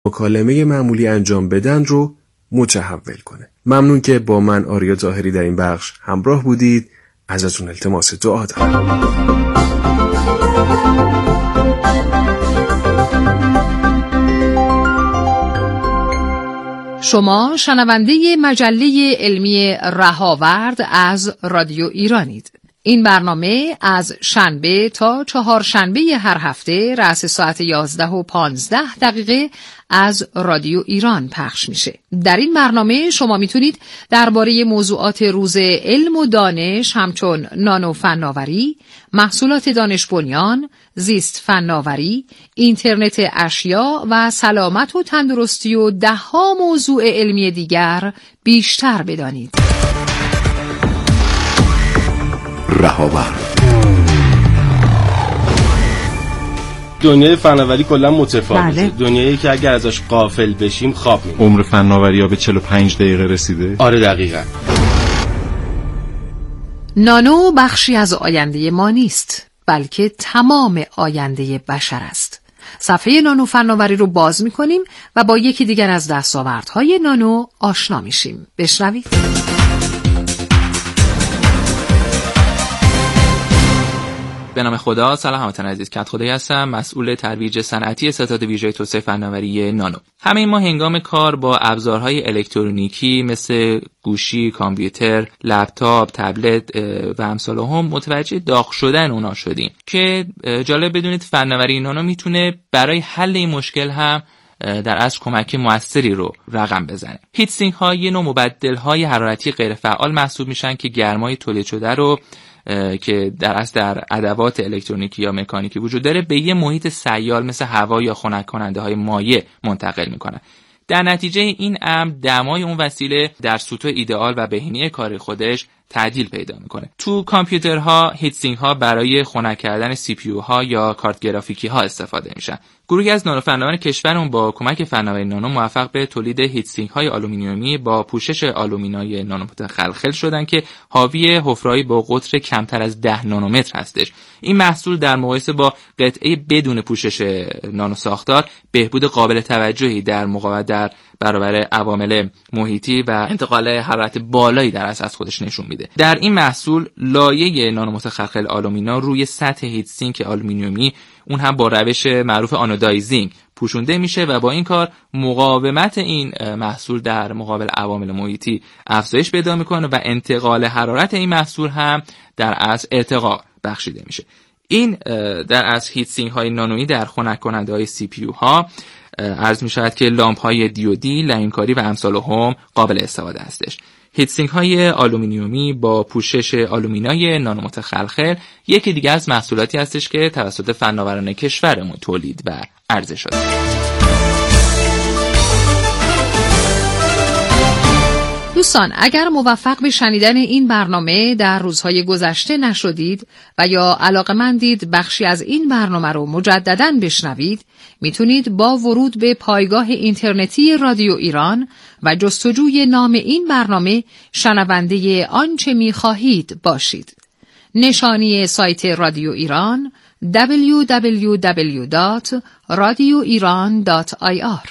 مکالمه معمولی انجام بدن رو متحول کنه. ممنون که با من آریا ظاهری در این بخش همراه بودید. ازتون التماس دعا دارم. شما شنونده مجله علمی رهاورد از رادیو ایرانید. این برنامه از شنبه تا چهارشنبه هر هفته رأس ساعت 11:15 از رادیو ایران پخش میشه. در این برنامه شما میتونید درباره موضوعات روز علم و دانش همچون نانو فناوری، محصولات دانش بنیان، زیست فناوری، اینترنت اشیا و سلامت و تندرستی و ده‌ها موضوع علمی دیگر بیشتر بدانید. رهاورد. دنیای فناوری کلا متفاوته. دنیایی که اگر ازش غافل بشیم خواب می‌بینیم. عمر فناوری‌ها به 45 دقیقه رسیده. آره دقیقاً. نانو بخشی از آینده ما نیست، بلکه تمام آینده بشر است. صفحه نانو فناوری رو باز می‌کنیم و با یکی دیگر از دستاوردهای نانو آشنا میشیم. بشنوید. به نام خدا. سلام همتون عزیز، کدخدایی هستم، مسئول ترویج صنعتی ستاد ویژه توسعه فناوری نانو. همه ما هنگام کار با ابزارهای الکترونیکی مثل گوشی، کامپیوتر، لپتاپ، تبلت و امثال هم متوجه داغ شدن اونا شدیم که جالب بدونید فناوری نانو میتونه برای حل این مشکل هم در اصل کمک موثری رو رقم بزنه. هیت سینک ها یه نوع مبدل های حرارتی غیر فعال محسوب میشن که گرمای تولید شده رو که در اصل در ادوات الکترونیکی یا مکانیکی وجود داره به یه محیط سیال مثل هوا یا خنک کننده های مایع منتقل میکنن. در نتیجه این امر دمای اون وسیله در سطوح ایدئال و بهینه کاری خودش تعدیل پیدا میکنه. تو کامپیوترها هیت سینک ها برای خنک کردن سی پی یو ها یا کارت گرافیکی ها استفاده میشن. گروهی از نانو فناوران کشورمون با کمک فناوری نانو موفق به تولید هیت سینک های آلومینیومی با پوشش آلومینای نانو متخلخل شدن که حاوی حفره‌ای با قطر کمتر از 10 نانومتر هستش. این محصول در مقایسه با قطعه بدون پوشش نانو ساختار بهبود قابل توجهی در مقاومت در برابر عوامل محیطی و انتقال حرارت بالایی در از خودش نشون میده. در این محصول لایه نانو متخلخل آلومینا روی سطح هیت سینک آلومینیومی اون هم با روش معروف آنودایزینگ پوشونده میشه و با این کار مقاومت این محصول در مقابل عوامل محیطی افزایش پیدا میکنه و انتقال حرارت این محصول هم در اصل ارتقا بخشیده میشه. این در اصل هیت سینک های نانویی در خنک کننده های سی پی یو ها عرض میشود که لامپ های دیودی، لایمکاری و امثال هم قابل استفاده هستش. هیت سینک های آلومینیومی با پوشش آلومینای نانو متخلخل یکی دیگه از محصولاتی هستش که توسط فناوران کشورمون تولید و عرضه شده. دوستان، اگر موفق به شنیدن این برنامه در روزهای گذشته نشدید و یا علاقه‌مندید بخشی از این برنامه رو مجدداً بشنوید، میتونید با ورود به پایگاه اینترنتی رادیو ایران و جستجوی نام این برنامه شنونده آنچه میخواهید باشید. نشانی سایت رادیو ایران www.radioiran.ir.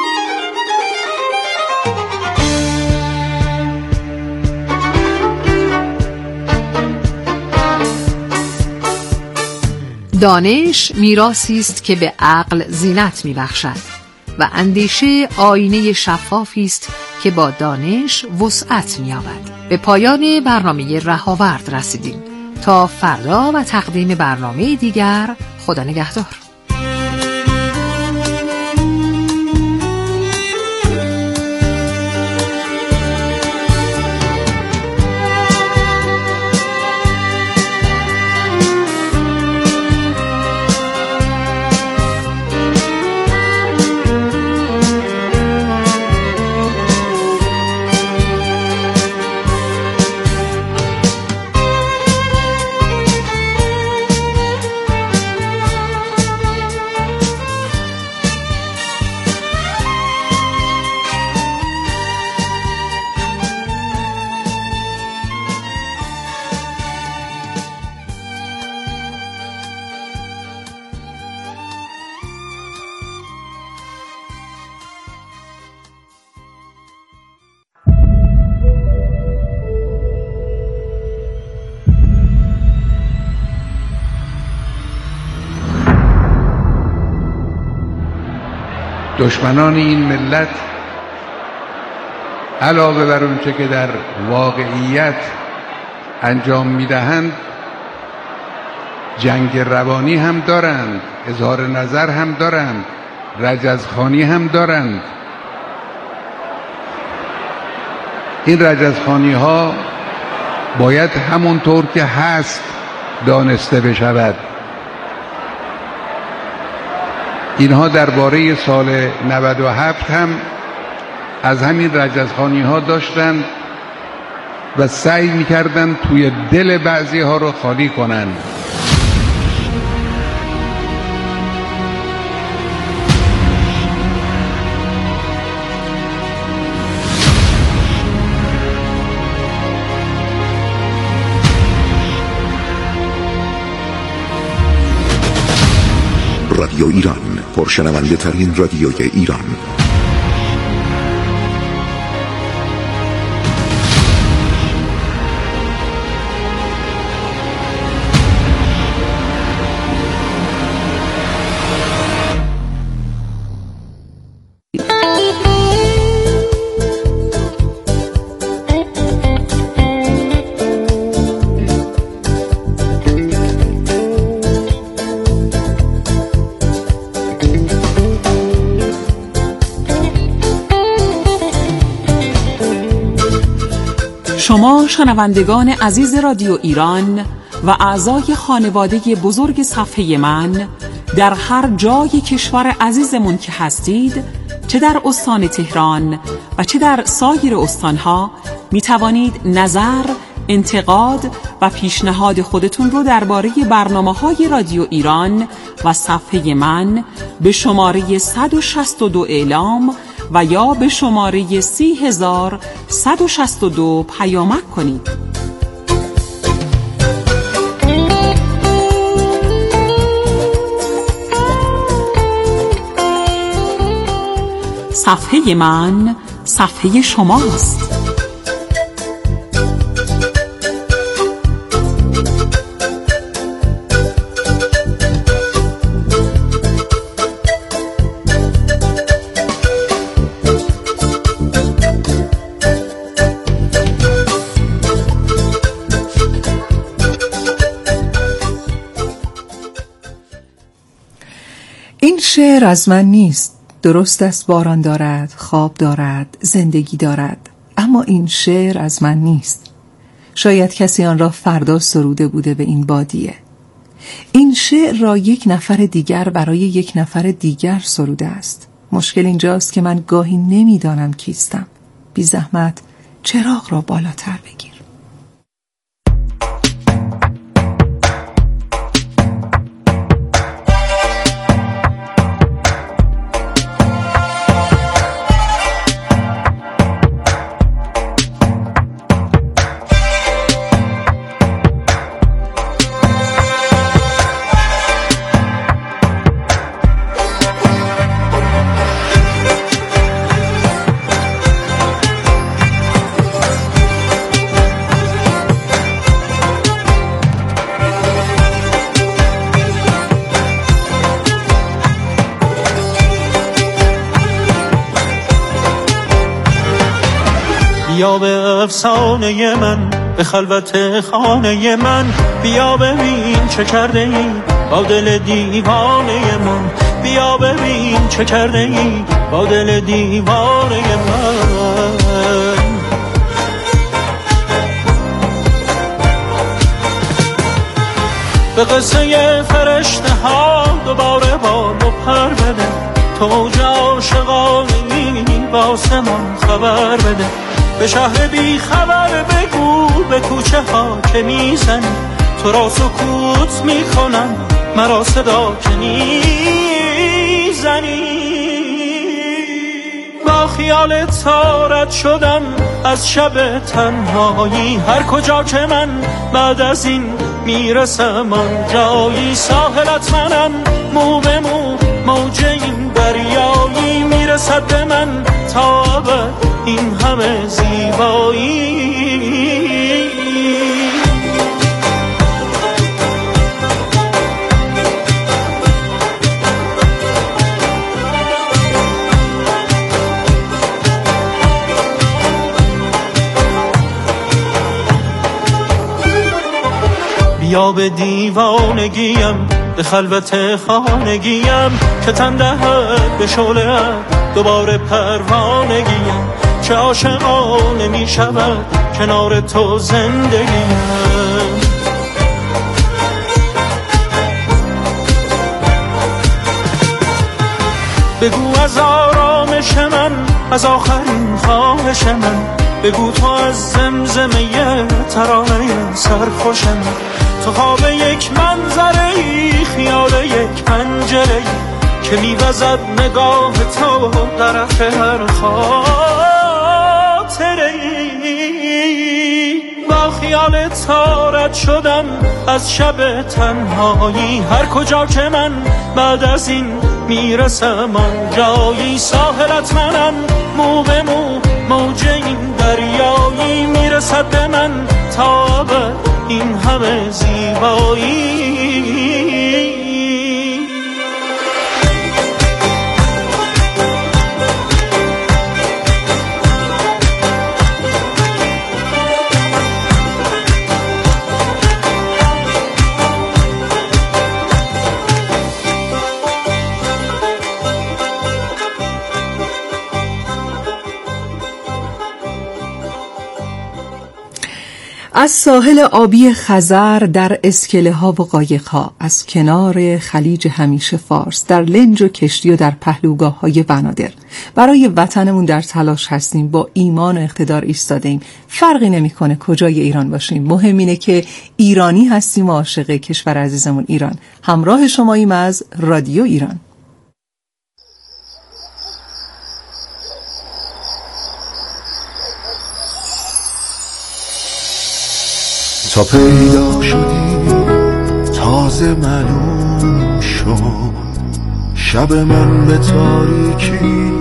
دانش میراثی است که به عقل زینت میبخشد و اندیشه آینه شفافی است که با دانش وسعت می‌یابد. به پایان برنامه رهاورد رسیدیم. تا فردا و تقدیم برنامه دیگر، خدا نگهدار. دشمنان این ملت علاوه بر اونچه که در واقعیت انجام میدهند جنگ روانی هم دارند، اظهار نظر هم دارند، رجزخوانی هم دارند. این رجزخوانی ها باید همونطور که هست دانسته بشود. اینها درباره سال 97 هم از همین رجزخوانی ها داشتند و سعی میکردند توی دل بعضی ها رو خالی کنند. رادیو ایران، پرشنونده ترین رادیوی ایران. شما شنوندگان عزیز رادیو ایران و اعضای خانواده بزرگ صفحه من در هر جای کشور عزیزمون که هستید، چه در استان تهران و چه در سایر استانها، می توانید نظر، انتقاد و پیشنهاد خودتون رو درباره برنامه‌های رادیو ایران و صفحه من به شماره 162 اعلام و یا به شماره 30162 پیامک کنید. صفحه من صفحه شماست. این شعر از من نیست. درست است باران دارد، خواب دارد، زندگی دارد، اما این شعر از من نیست. شاید کسی آن را فردا سروده بوده به این بادیه. این شعر را یک نفر دیگر برای یک نفر دیگر سروده است. مشکل اینجاست که من گاهی نمیدانم کیستم. بی زحمت چراغ را بالاتر بگیر. بیا به افسانه من، به خلوت خانه من، بیا ببین چه کرده ای با دل دیوانه من، بیا ببین چه کرده ای با دل دیوانه من. به قصه فرشته ها دوباره بال و پر بده، تو موج عاشقانه‌ای با آسمان خبر بده. به شهر بی خبر بگو به کوچه ها که میزنی، تو را سکوت میکنم مرا صدا که نیزنی. با خیال تارت شدم از شب تنهایی، هر کجا که من بعد از این میرسم آن جایی. ساحلت منم مو به مو، موج این دریایی میرسد به من تا ابد این همه زیبایی. یا به دیوانگیم، به خلوت خانگیم که تن دهد به شعله دوباره پروانگیم. چه عاشقانه می شود کنار تو زندگیم. بگو از آرامش من، از آخرین خواهش من، بگو تو از زمزمه ترانه سرخوش من، تو خواب یک منظره، خیال یک پنجره که میوزد نگاه تو طرف هر خاطره. با خیال تارت شدم از شب تنهایی، هر کجا که من بعد از این میرسم آنجایی. ساحلت منم، مو به مو موج این دریایی، میرسد به من تا ابد این همه زیبایی. از ساحل آبی خزر در اسکله ها و قایق ها، از کنار خلیج همیشه فارس، در لنج و کشتی و در پهلوگاه های بنادر برای وطنمون در تلاش هستیم. با ایمان و اقتدار ایستاده ایم. فرقی نمیکنه کجای ایران باشیم، مهم اینه که ایرانی هستیم و عاشق کشور عزیزمون ایران. همراه شماییم از رادیو ایران. تا پیدا شدی تازه معلوم شد، شب من به تاریکی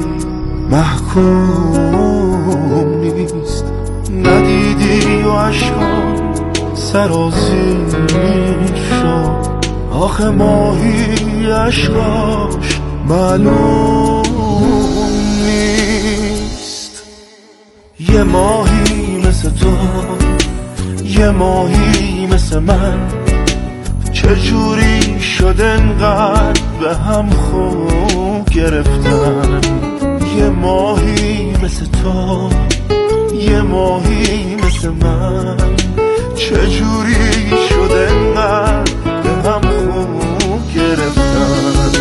محکوم نیست. ندیدی و عشقان سرازیر شد، آخه ماهی عشقاش معلوم نیست. یه ماهی مثل تو، یه ماهی مثل من، چجوری شد انقدر به هم خو گرفتن. یه ماهی مثل تو، یه ماهی مثل من، چجوری شد انقدر به هم خو گرفتن.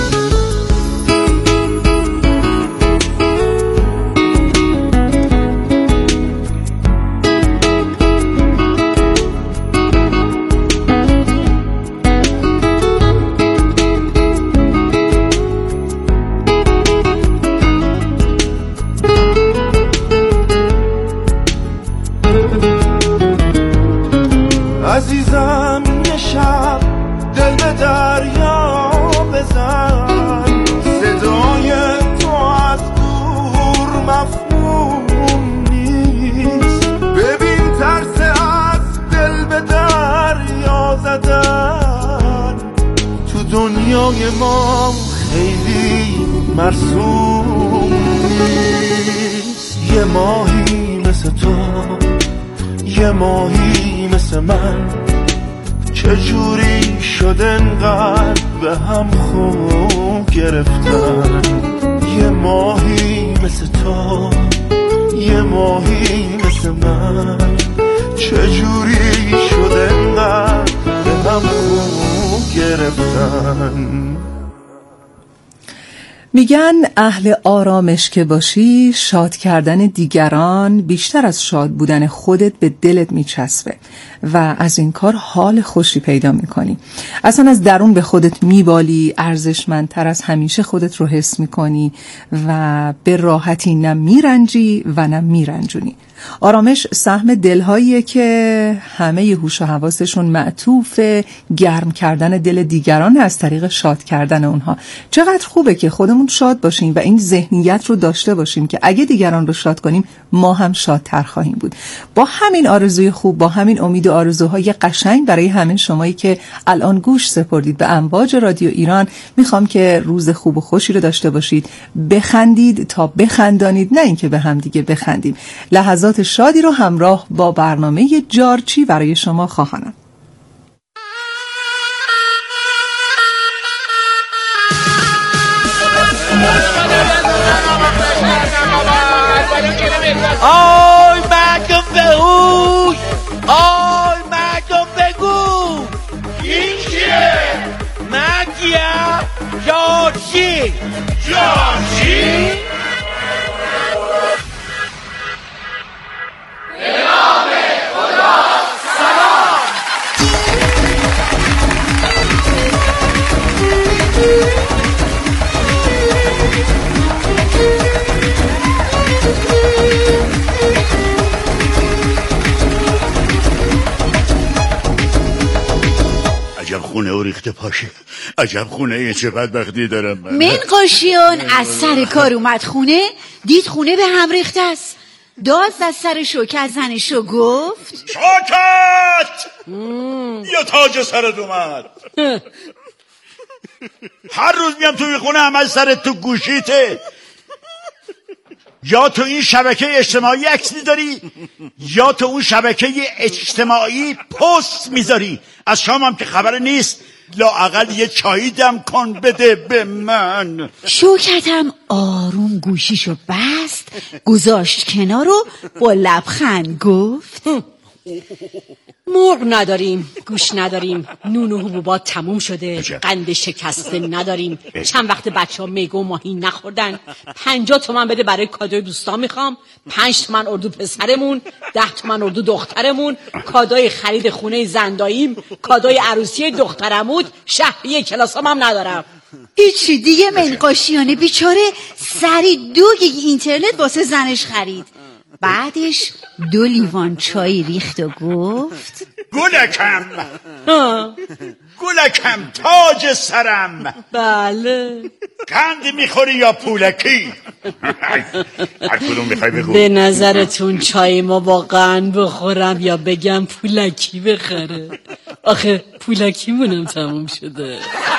عزیزم یه شب دل به دریا بزن، صدای تو از دور مفهوم نیست. ببین ترس از دل به دریا زدن تو دنیای ما خیلی مرسوم نیست. یه ماهی مثل تو، یه ماهی مثل من، چجوری شد انقدر به هم خو گرفتن. یه ماهی مثل تو، یه ماهی مثل من، چجوری شد انقدر به هم خو گرفتن. میگن اهل آرامش که باشی، شاد کردن دیگران بیشتر از شاد بودن خودت به دلت میچسبه و از این کار حال خوشی پیدا میکنی. اصلا از درون به خودت میبالی، ارزشمندتر از همیشه خودت رو حس میکنی و به راحتی نه میرنجی و نه میرنجونی. آرامش سهم دلهاییه که همه هوش و حواسشون معطوف گرم کردن دل دیگران از طریق شاد کردن اونها. چقدر خوبه که خودمون شاد باشیم و این ذهنیت رو داشته باشیم که اگه دیگران رو شاد کنیم ما هم شادتر خواهیم بود. با همین آرزوی خوب، با همین امید و آرزوهای قشنگ برای همه شمایی که الان گوش سپردید به امواج رادیو ایران، میخوام که روز خوب و خوشی رو داشته باشید. بخندید تا بخندانید، نه اینکه به هم دیگه بخندیم. لحظات شادی رو همراه با برنامه جارچی برای شما خواهانم. آی مردم بهوش، آی مردم بگو این کیه؟ من کیم؟ جارچی. جارچی؟ به نام خدا سلام. عجب خونه و ریخته پاشه، عجب خونه. این چه بدبختی دارم من قاشیان از سر کار اومد خونه، دید خونه به هم ریخته است. داست از سر شوکت زنشو گفت شوکت یا تاج سرت اومد. هر روز میام توی خونه همه سرت تو گوشیته، یا تو این شبکه اجتماعی عکس میذاری یا تو اون شبکه اجتماعی پست میذاری. از شامم که خبر نیست، لااقل یه چایی دم کن بده به من. شوکتم آروم گوشیشو بست، گذاشت کنار و با لبخند گفت مرغ نداریم، گوش نداریم، نون و حبوبات تموم شده، قند شکسته نداریم، چند وقت بچه ها میگو و ماهی نخوردن. 50 تومن بده برای کادوی دوستان میخوام، 5 تومن اردو پسرمون، 10 تومن اردو دخترمون، کادوی خرید خونه زنداییم، کادوی عروسی دخترمود، شهریه کلاسام هم ندارم. هیچی دیگه. من قاشیانه بیچاره سری 2 گیگ اینترنت واسه زنش خرید. بعدش 2 لیوان چای ریخت و گفت گلکم گلکم تاج سرم. بله. قند میخوری یا پولکی؟ هر کدوم میخوای بگو. به نظرتون چای ما با قند بخورم یا بگم پولکی بخره؟ آخه پولکی مونم تموم شده.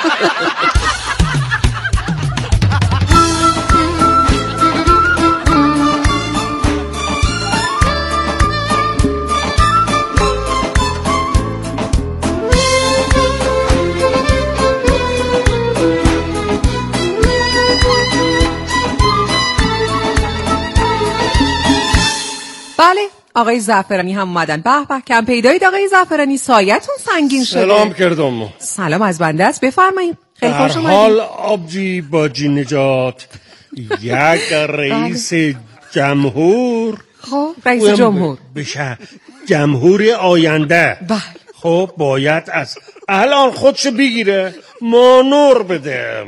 بله آقای زعفرانی هم اومدن. به به کم پیدایید آقای زعفرانی، سایتون سنگین شده. سلام کردم. سلام از بنده است، بفرمایید. خیلی خوش اومدید. حال آبجی باجی نجات یک رئیس جمهور، خب رئیس جمهور بشه جمهور آینده، خب باید از الان خودش بگیره مانور بده.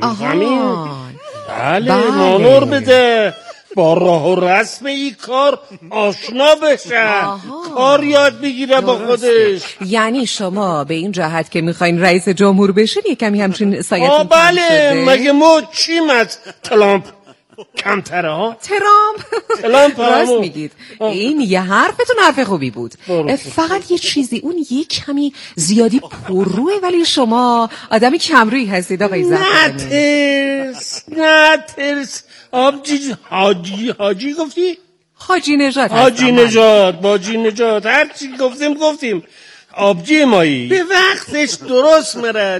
بله مانور بده، با راه و رسم این کار آشنا بشه، کار یاد بگیره با خودش. یعنی شما به این جهت که میخواین رئیس جمهور بشین یه کمی همچین سایتون بله. مگه ما چیم از ترامپ کمتره ها؟ ترامپ راست میگید. این یه حرفتون حرف خوبی بود. فقط یه چیزی، اون یه کمی زیادی پرروه، ولی شما آدمی کمرویی هستید آقای زعفرانی. نه ترس آبجی حاجی گفتی؟ حاجی نژاد. باجی نژاد هر چی گفتیم. آبجی مایی به وقتش درست میره.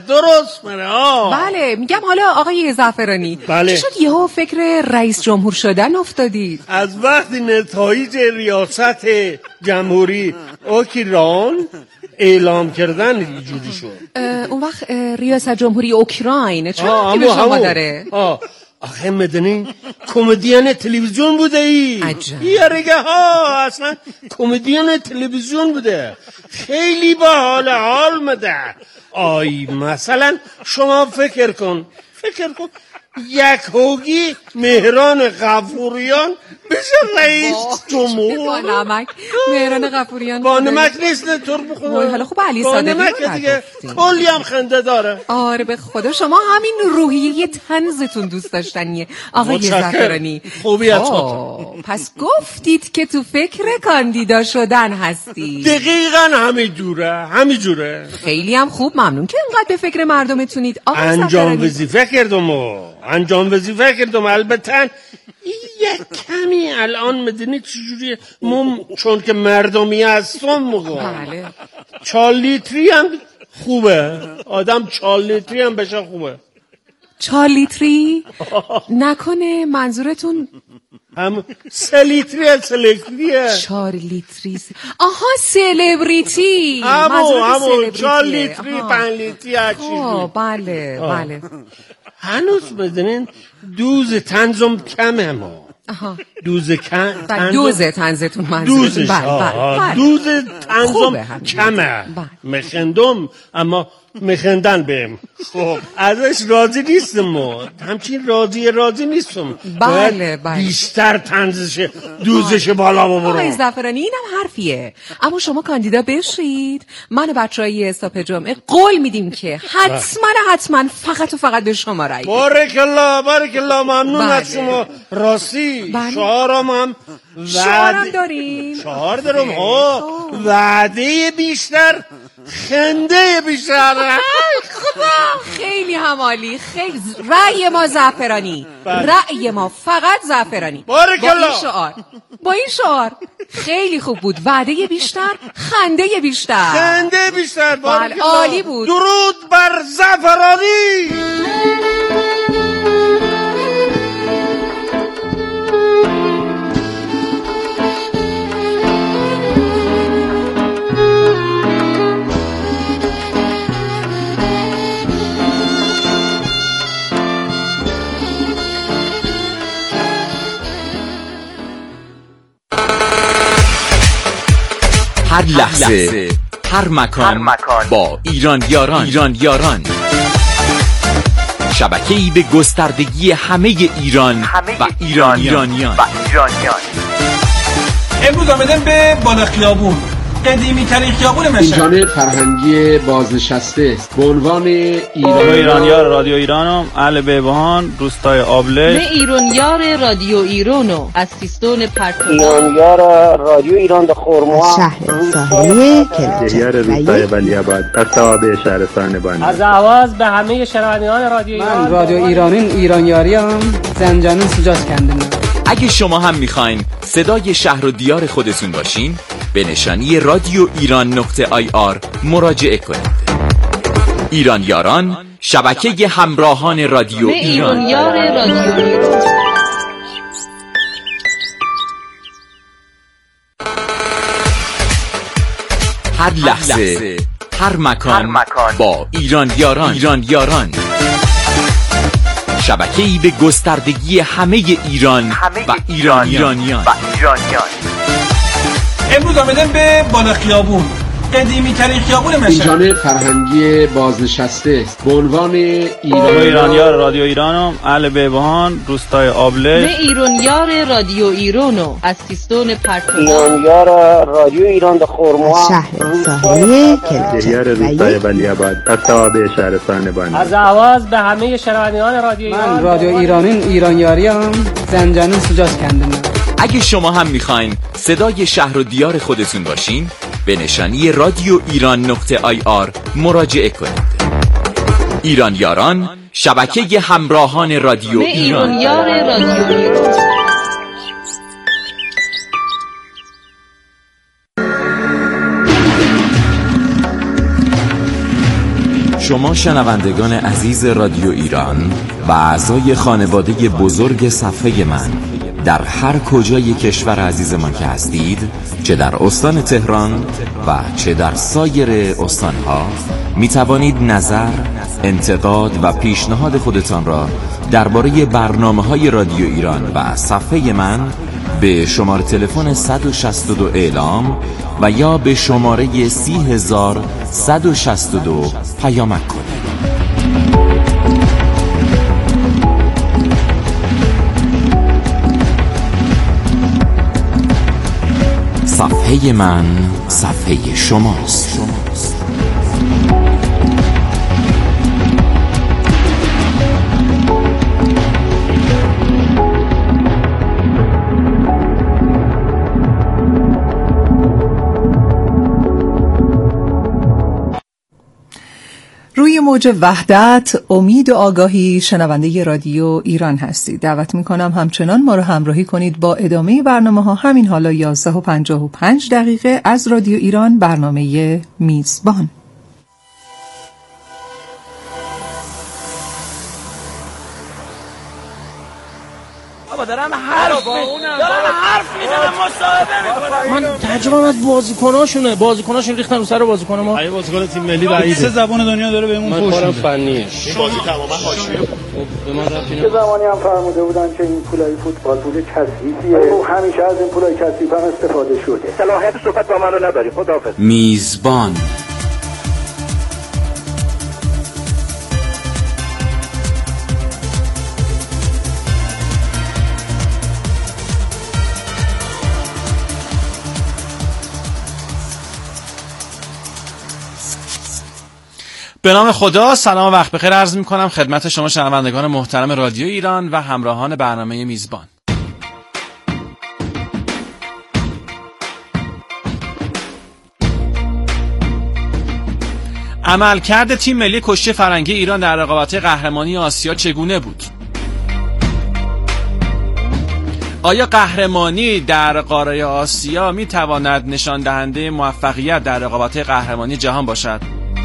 بله میگم. حالا آقای زعفرانی چی شد یهو فکر رئیس جمهور شدن افتادید؟ از وقتی نتایج ریاست جمهوری اوکراین اعلام کردن اینجوری شد. اون وقت ریاست جمهوری اوکراین چه ربطی به شما داره؟ آخه مدنی کمدین تلویزیون بوده ای. یارگه ها اصلا کمدین تلویزیون بوده، خیلی با حال مده. مثلا شما فکر کن یک هوگی مهران غفوریان بشه رئیس جمهور. با نمک مهران غفوریان با نمک نیست تر بخونه. حالا خوب علی صادقی با نمک دیگه کلی هم خنده داره. آره به خدا شما همین روحیه طنزتون دوست داشتنیه آقای زعفرانی. خوبی از پس گفتید که تو فکر کاندیدا شدن هستی. دقیقاً همینجوره. خیلی هم خوب، ممنون که اینقدر به فکر مردمتونید. انجام وظیفه کردم. البته یک کمی الان مدنی چجوریه چون که مردمی هستم موقع 4 لیتری هم خوبه، آدم 4 لیتری هم بشه خوبه. 4 لیتری؟ نکنه منظورتون هم 3 لیتریه 4 لیتری. آها سلبریتی. همون 4 لیتری 5 لیتری هر چیزی. بله بله. هنوز بدونین دوز تنزم کمه ما. دوز تنزتون منظورتون. بله دوز تنزم کمه. مخندم اما مخندن بهم. خب ازش راضی نیستم ما. همچین راضی نیستم. بله بیشتر تنزش دوزش بالا ببرم. آقای زعفرانی اینم حرفیه. اما شما کاندیدا بشید. من و بچهای استاپ جمعه قول میدیم که حتما فقط و فقط به شما رأی. بارک الله ممنون از شما. راستی شعارم داریم. شعار دارم وعده بیشتر خنده بیشتر. خدا خیلی همالی. خیلی رأی ما زعفرانی. رأی ما فقط زعفرانی. بارک الله. با این شعار خیلی خوب بود. وعده بیشتر خنده بیشتر. بله عالی بود. درود بر زعفرانی. هر لحظه هر مکان با ایران یاران شبکه‌ای به گستردگی همه ایران و ایرانیان. امروز آمدن به بالا خیابون، قدیمی ترین خیابون مشهد. این جانب فرهنگی بازنشسته است به عنوان ایرانیار رادیو ایرانم اهل بهبهان روستای آبله. ایرانیار رادیو ایرانو از سیستان پرتو. ایرانیار رادیو ایران د خرم‌ها شهر ساحلی کلچر روستای ولی‌آباد از توابع شهرستان بانی. از آواز به همه شنوندگان رادیو ایران. من رادیو ایرانیاریم زنجانون سوجاز کندم. اگه شما هم میخواین صدای شهر و دیار خودتون باشین به نشانی رادیو ایران.ir مراجعه کنید. ایران یاران شبکه همراهان رادیو ایران. هر لحظه هر مکان با ایران یاران شبکه‌ای به گستردگی همه ایران و ایرانیان. امروز آمدن به بالا خیابون، قدیمی ترین خیابون مشهد. این جانب فرهنگی بازنشسته است به عنوان ایرانیار رادیو ایرانم اهل بهبهان روستای آبله. ایرانیار رادیو ایرانو از سیستان پرتو. ایرانیار رادیو ایران د خرم‌ها شهر ساحلی کلچر روستای ولی‌آباد از توابع شهرستان بانی. از آواز به همه شنوندگان رادیو ایران. من رادیو ایرانیاریم زنجانون سوجاز کندم. اگه شما هم میخواین صدای شهر و دیار خودتون باشین به نشانی رادیو ایران.ir مراجعه کنید. ایران یاران شبکه همراهان رادیو ایران. شما شنوندگان عزیز رادیو ایران و اعضای خانواده بزرگ صفحه من در هر کجای کشور عزیزمان که هستید، چه در استان تهران و چه در سایر استانها، می توانید نظر، انتقاد و پیشنهاد خودتان را درباره برنامه‌های رادیو ایران و صفحه من به شماره تلفن 162 اعلام و یا به شماره 30162 پیامک کنید. صفحه من صفحه شماست. روی موج وحدت، امید و آگاهی شنونده رادیو ایران هستید. دعوت میکنم همچنان ما رو همراهی کنید با ادامه برنامه ها. همین حالا 11:55 از رادیو ایران، برنامه میزبان. دارم حرف میزنم مصاحبه میکنم. من ترجمه از بازیکناشون ریختن رو سر بازیکن ما. ای بازیکن تیم ملی بعیده. سه زبان دنیا داره بهمون فوش میده. فنیه. این بازی تماما حاشیه. به ما رفت چه زمانی هم فرموده بودن که این پولای فوتبال پول کثیفیه. همیشه از این پولای کثیف هم استفاده شده. صلاحیت صحبت با من رو نداری. خداحافظ. میزبان. به نام خدا، سلام و وقت بخیر عرض می‌کنم خدمت شما شنوندگان محترم رادیو ایران و همراهان برنامه میزبان. عملکرد تیم ملی کشتی فرنگی ایران در رقابت‌های قهرمانی آسیا چگونه بود؟ آیا قهرمانی در قاره آسیا می‌تواند نشان دهنده موفقیت در رقابت‌های قهرمانی جهان باشد؟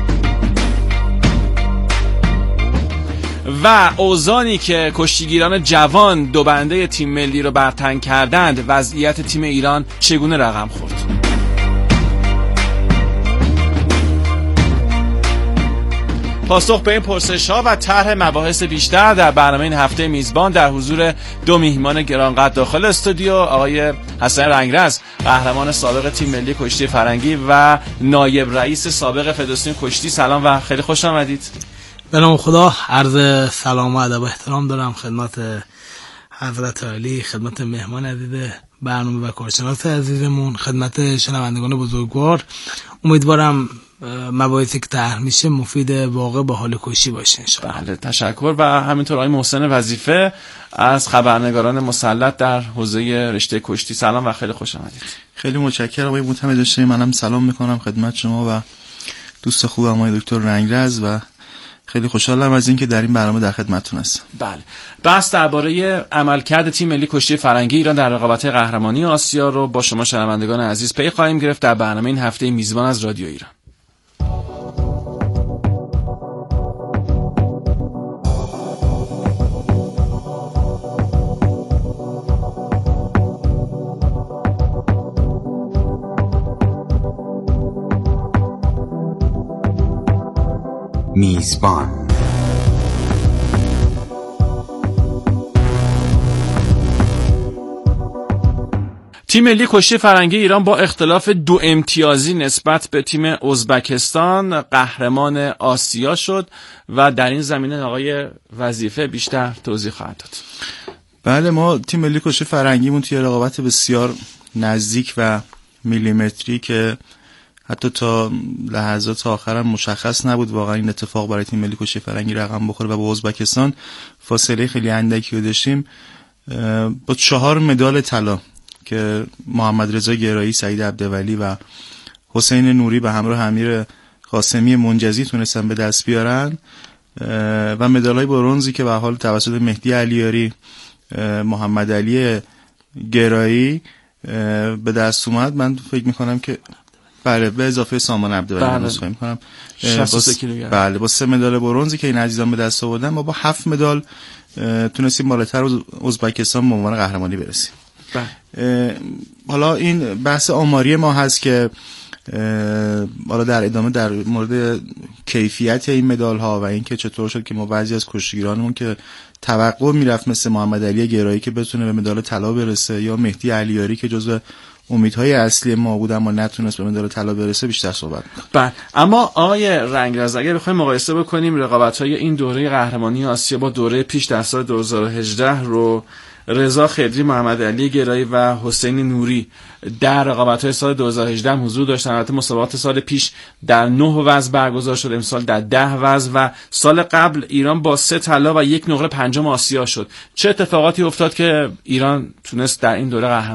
و اوزانی که کشتیگیران جوان دو بنده تیم ملی رو برتن کردند، وضعیت تیم ایران چگونه رقم خورد؟ پاسخ به این پرسش‌ها و طرح مباحث بیشتر در برنامه این هفته میزبان در حضور دو میهمان گرانقدر داخل استودیو، آقای حسن رنگرز، قهرمان سابق تیم ملی کشتی فرنگی و نایب رئیس سابق فدراسیون کشتی. سلام و خیلی خوش آمدید. به نام خدا، عرض سلام و ادب و احترام دارم خدمت حضرت عالی، خدمت مهمان عزیز برنامه و کارشناس عزیزمون، خدمت شنوندگان بزرگوار. امیدوارم مباحثی که طرح میشه مفید واقع به حال کشتی باشه انشاءالله. بله، تشکر. و همینطور آقای محسن وظیفه از خبرنگاران مسلط در حوزه رشته کشتی. سلام و خیلی خوش آمدید. خیلی متشکرم آقای معتمد داشتیم. منم سلام میکنم خدمت شما و دوست خوبم آقای دکتر رنگرز و خیلی خوشحالم از اینکه در این برنامه در خدمتتون هستم. بله. بحث درباره عملکرد تیم ملی کشتی فرنگی ایران در رقابت‌های قهرمانی آسیا رو با شما شنوندگان عزیز پی خواهیم گرفت در برنامه این هفته میزبان از رادیو ایران. میزبان. تیم ملی کشتی فرنگی ایران با اختلاف 2 امتیازی نسبت به تیم ازبکستان قهرمان آسیا شد و در این زمینه آقای وظیفه بیشتر توضیح خواهد داد. بله، ما تیم ملی کشتی فرنگیمون توی رقابت بسیار نزدیک و میلیمتری که حتی تا لحظات آخرم مشخص نبود واقعا این اتفاق برای تیم ملی کشتی فرنگی رقم بخوره و با ازبکستان فاصله خیلی اندکی رو داشتیم. با 4 مدال طلا که محمد رضا گرایی، سعید عبدولی و حسین نوری به همراه امیر قاسمی منجزی تونستن به دست بیارن و مدال‌های برنزی که به حال توسط مهدی علیاری، محمد علی گرایی به دست اومد. من فکر می‌کنم که بله، به اضافه سامان عبدولی نسخه می‌کنم 63 کیلوگرم. بله، با 3 مدال برنزی که این عزیزان به دست آوردن ما با 7 مدال تونستیم بالاتر ازبکستان به عنوان قهرمانی برسیم. حالا این بحث آماری ما هست که حالا در ادامه در مورد کیفیت این مدال ها و اینکه چطور شد که ما بعضی از کشتیگیرانمون که توقع میرفت مثل محمد علی گرایی که بتونه به مدال طلا برسه یا مهدی علیاری که جزو امیدهای اصلی ما بود اما نتونست به مدال طلا برسه بیشتر صحبت کنیم. بله، اما آقای رنگرز اگر بخوایم مقایسه بکنیم رقابت‌های این دوره قهرمانی آسیا با دوره پیش در سال 2018 رو رضا خدری، محمد علی گرایی و حسین نوری در رقابت‌های سال 2018 حضور داشتن. البته مسابقات سال پیش در 9 وزن برگزار شد، امسال در 10 وزن و سال قبل ایران با 3 طلا و 1 نقره پنجم آسیا شد. چه اتفاقاتی افتاد که ایران تونست در این دوره قهرمانی